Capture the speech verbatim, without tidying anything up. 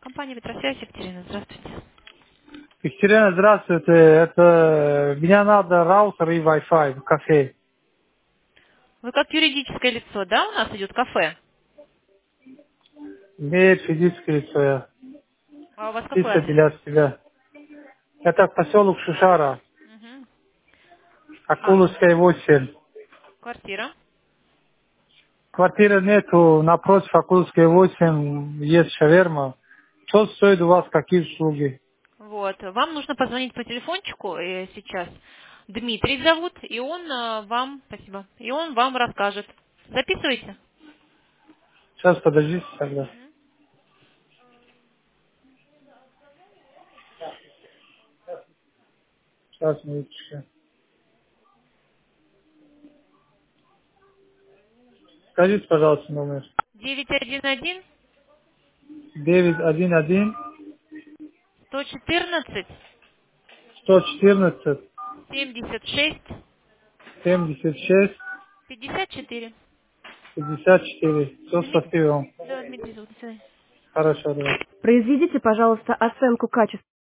Компания Ветросвязь, Екатерина, здравствуйте. Екатерина, здравствуйте. Это мне надо раутер и Wi-Fi в кафе. Вы как юридическое лицо, да, у нас идет кафе? Имеет физическое лицо. Я А у вас какой чисто адрес? для себя. Это поселок Шишара, Мгм. А, Акуловская восемь. квартира? Квартиры нету, напротив Акуловской восемь есть шаверма. Что стоит у вас, какие услуги? Вот. Вам нужно позвонить по телефончику э, сейчас. Дмитрий зовут, и он э, вам, спасибо, и он вам расскажет. Записывайте. Сейчас подождите тогда. Мгм. Сейчас, минуточку. Скажите, пожалуйста, номер. девять один один девять один один сто четырнадцать сто четырнадцать семьдесят шесть семьдесят шесть пятьдесят четыре. пятьдесят четыре. Все, Дмитрий, спасибо вам. да, Дмитрий зовут. До свидания. Хорошо, давайте. Произведите, пожалуйста, оценку качества